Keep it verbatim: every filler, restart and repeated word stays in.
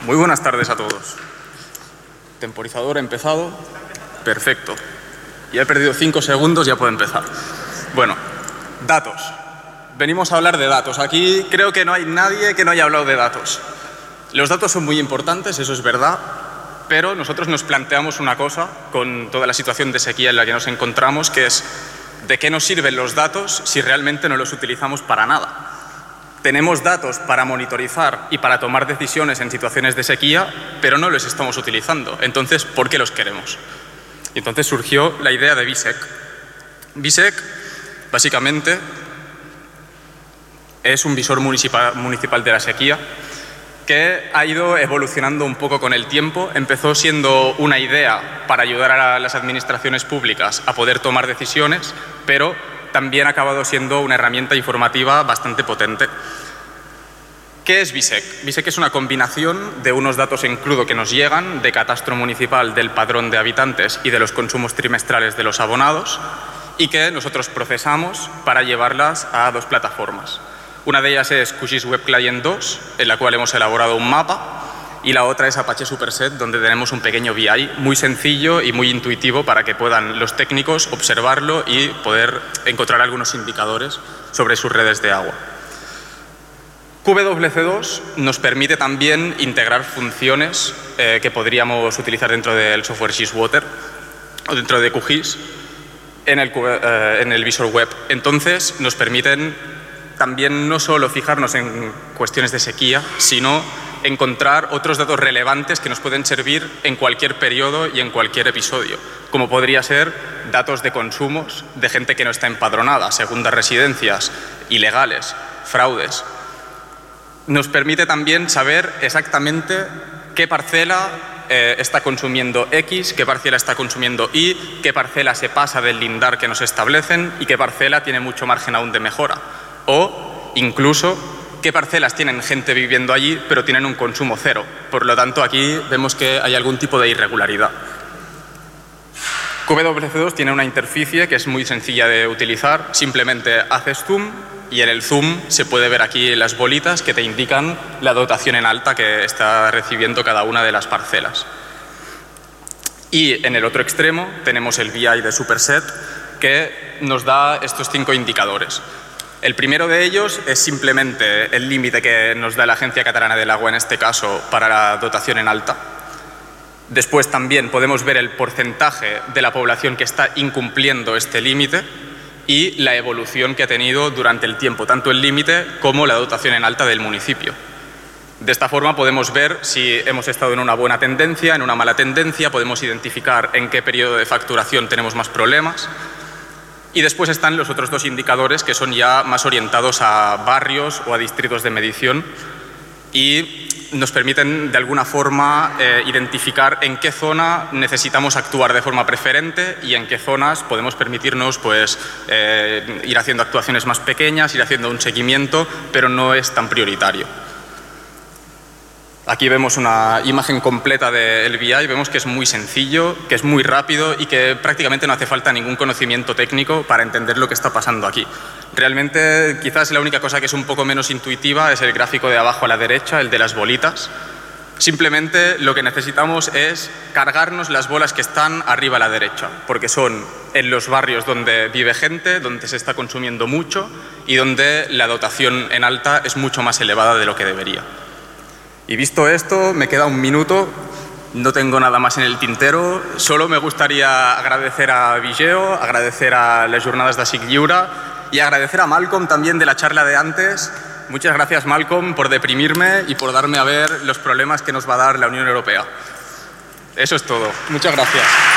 Muy buenas tardes a todos. Temporizador ha empezado. Perfecto. Ya he perdido cinco segundos, ya puedo empezar. Bueno, datos. Venimos a hablar de datos. Aquí creo que no hay nadie que no haya hablado de datos. Los datos son muy importantes, eso es verdad, pero nosotros nos planteamos una cosa con toda la situación de sequía en la que nos encontramos, que es ¿de qué nos sirven los datos si realmente no los utilizamos para nada? Tenemos datos para monitorizar y para tomar decisiones en situaciones de sequía, pero no los estamos utilizando. Entonces, ¿por qué los queremos? Y entonces surgió la idea de BISEC. BISEC, básicamente, es un visor municipal, municipal de la sequía que ha ido evolucionando un poco con el tiempo. Empezó siendo una idea para ayudar a las administraciones públicas a poder tomar decisiones, pero también ha acabado siendo una herramienta informativa bastante potente. ¿Qué es BISEC? BISEC es una combinación de unos datos en crudo que nos llegan de catastro municipal, del padrón de habitantes y de los consumos trimestrales de los abonados y que nosotros procesamos para llevarlas a dos plataformas. Una de ellas es QGIS Web Client dos, en la cual hemos elaborado un mapa, y la otra es Apache Superset, donde tenemos un pequeño V I muy sencillo y muy intuitivo para que puedan los técnicos observarlo y poder encontrar algunos indicadores sobre sus redes de agua. Q W C dos nos permite también integrar funciones eh, que podríamos utilizar dentro del software GISwater o dentro de QGIS en el, eh, en el visor web. Entonces nos permiten también no solo fijarnos en cuestiones de sequía, sino encontrar otros datos relevantes que nos pueden servir en cualquier periodo y en cualquier episodio, como podría ser datos de consumos de gente que no está empadronada, segundas residencias, ilegales, fraudes. Nos permite también saber exactamente qué parcela eh, está consumiendo X, qué parcela está consumiendo Y, qué parcela se pasa del lindar que nos establecen y qué parcela tiene mucho margen aún de mejora. O incluso qué parcelas tienen gente viviendo allí pero tienen un consumo cero. Por lo tanto, aquí vemos que hay algún tipo de irregularidad. Q W C dos tiene una interficie que es muy sencilla de utilizar. Simplemente haces zoom y en el zoom se puede ver aquí las bolitas que te indican la dotación en alta que está recibiendo cada una de las parcelas. Y en el otro extremo tenemos el V I de Superset que nos da estos cinco indicadores. El primero de ellos es simplemente el límite que nos da la Agencia Catalana del Agua, en este caso, para la dotación en alta. Después también podemos ver el porcentaje de la población que está incumpliendo este límite y la evolución que ha tenido durante el tiempo, tanto el límite como la dotación en alta del municipio. De esta forma podemos ver si hemos estado en una buena tendencia, en una mala tendencia, podemos identificar en qué periodo de facturación tenemos más problemas. Y después están los otros dos indicadores que son ya más orientados a barrios o a distritos de medición y nos permiten de alguna forma eh, identificar en qué zona necesitamos actuar de forma preferente y en qué zonas podemos permitirnos pues, eh, ir haciendo actuaciones más pequeñas, ir haciendo un seguimiento, pero no es tan prioritario. Aquí vemos una imagen completa del V I, vemos que es muy sencillo, que es muy rápido y que prácticamente no hace falta ningún conocimiento técnico para entender lo que está pasando aquí. Realmente, quizás la única cosa que es un poco menos intuitiva es el gráfico de abajo a la derecha, el de las bolitas. Simplemente lo que necesitamos es cargarnos las bolas que están arriba a la derecha, porque son en los barrios donde vive gente, donde se está consumiendo mucho y donde la dotación en alta es mucho más elevada de lo que debería. Y visto esto, me queda un minuto, no tengo nada más en el tintero, solo me gustaría agradecer a Vigeo, agradecer a las jornadas de ASIC Lliure y agradecer a Malcolm también de la charla de antes. Muchas gracias, Malcolm, por deprimirme y por darme a ver los problemas que nos va a dar la Unión Europea. Eso es todo. Muchas gracias.